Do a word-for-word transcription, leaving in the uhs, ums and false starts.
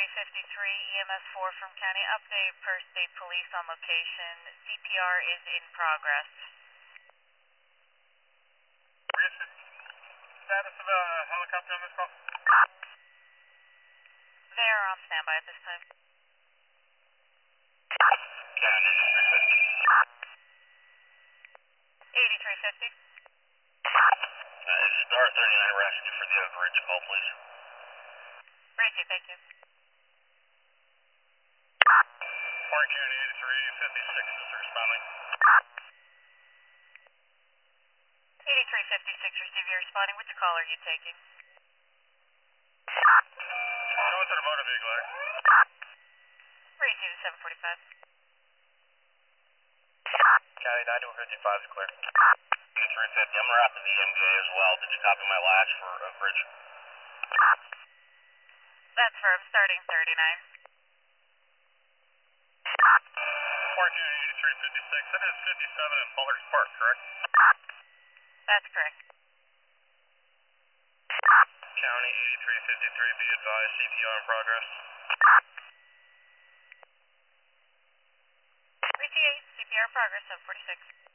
eighty-three fifty-three, E M S four from County Update per State Police on location. C P R is in progress. Status of a helicopter on this call? They are on standby at this time. County eighty-three fifty. eighty-three fifty. Uh, it's Star thirty-nine rescue for the Oak Ridge call, please. Racing, thank you. Warren County eighty-three fifty-six is responding. eighty-three fifty-six, receive your responding. Which call are you taking? Go to the motor vehicle there. Receive seven forty-five. County ninety-one fifty-five is clear. eighty-three fifty, I'm around to the M B A as well. Did you copy my latch for Oak Ridge? That's firm, starting thirty-nine. Warren County eighty-three fifty-six, that is fifty-seven in Bullers Park, correct? That's correct. County eighty-three fifty-three, be advised, C P R in progress. three T eight, C P R progress, seven forty-six.